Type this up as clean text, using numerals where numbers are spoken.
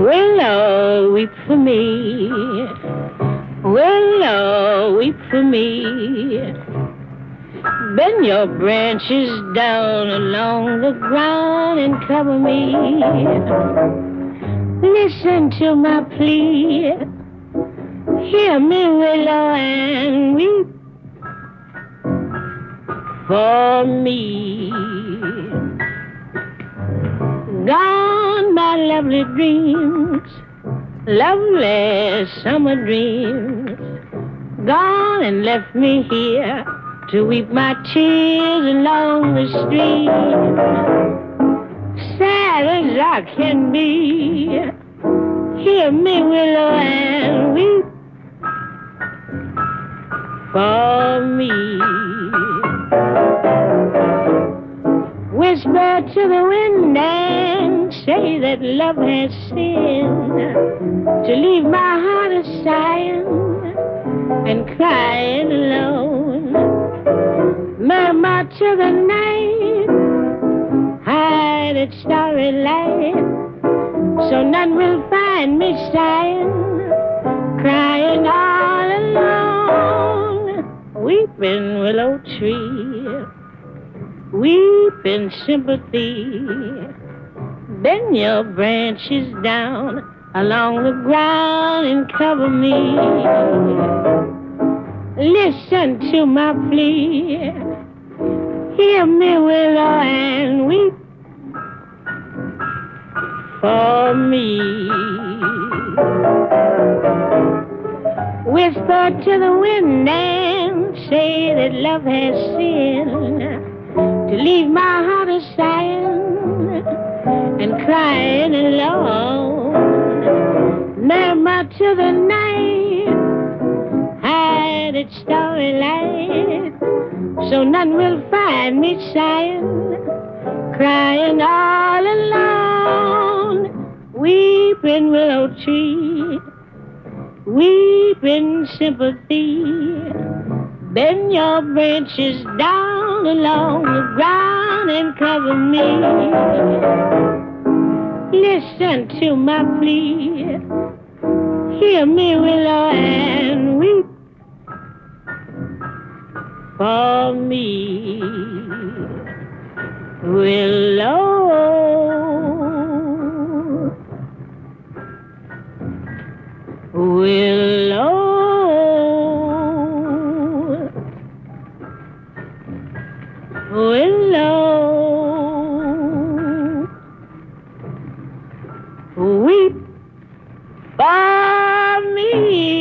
Willow, weep for me. Willow, weep for me. Bend your branches down along the ground and cover me. Listen to my plea. Hear me, willow, and weep for me. Gone my lovely dreams, lovely summer dreams. Gone and left me here to weep my tears along the stream. Sad as I can be, hear me, willow, and weep for me. Whisper to the wind and say that love has sinned, to leave my heart a sighing and crying alone. Murmur to the night, hide its starry light, so none will find me sighing, crying all alone. Weeping willow tree, weep in sympathy. Bend your branches down along the ground and cover me. Listen to my plea. Hear me, willow, and weep for me. Whisper to the wind and say that love has sinned, to leave my heart a sighing and crying alone. Murmur to the night, hide its starry light, so none will find me sighing, crying all alone. Weeping willow tree, weep in sympathy. Bend your branches down along the ground and cover me. Listen to my plea. Hear me, willow, and weep for me. Willow, willow, willow, weep for me.